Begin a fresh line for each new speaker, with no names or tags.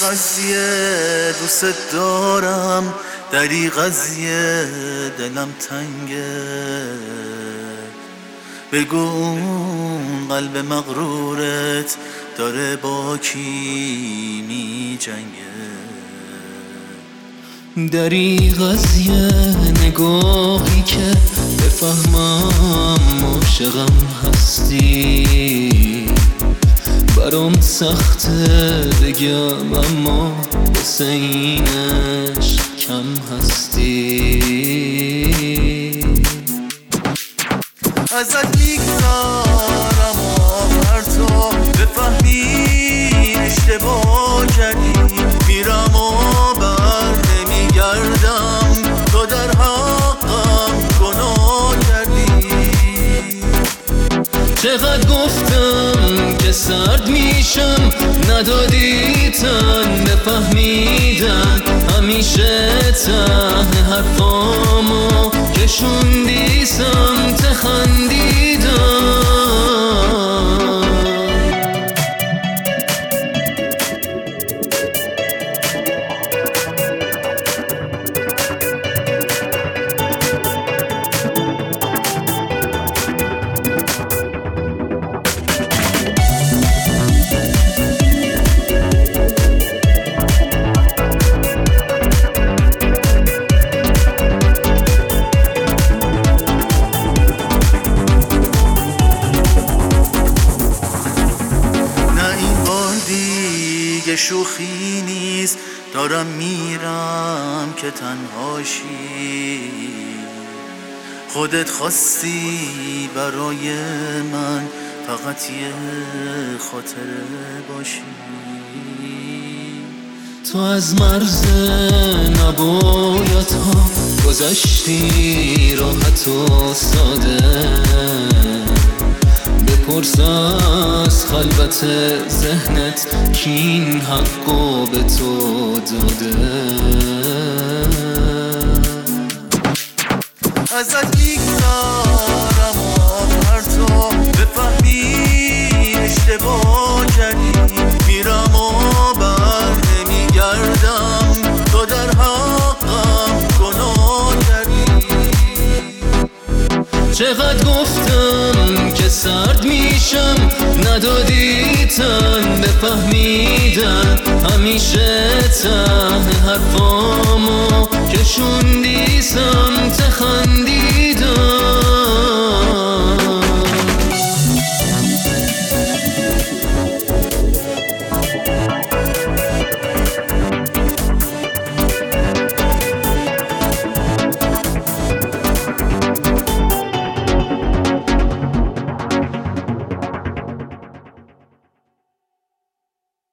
قضیه دوست دارم، دری قضیه دلم تنگه. بگو اون قلب مغرورت داره با کی می جنگه.
دری قضیه نگاهی که بفهمم عاشقم هستی، برام سخته بگم اما حسینش کم هستی.
ازت میگذارم آخر تو بفهمی اشتباه کردی، میرم و بر نمیگردم، تو در حقم گناه کردی.
چقدر گفتم که سرد میشم، ندادی تن بفهمیدن، همیشه ته حرفامو کشوندی سمت خندیدن.
شوخی نیست، دارم میرم که تنهاشی. خودت خواستی برای من فقط یه خاطره باشی.
تو از مرز نبایدها گذشتی راحت و ساده، بپرس از خلوت ذهنت کی این حقو به تو داده.
ازت میگذارم آخر تو بفهمی اشتباه کردی، میرم و بر نمیگردم، تو در حقم گناه کردی.
چقدر گفتم که سرد میشم، ندادی تن بفهمیدن، همیشه ته حرفامو کشوندی سر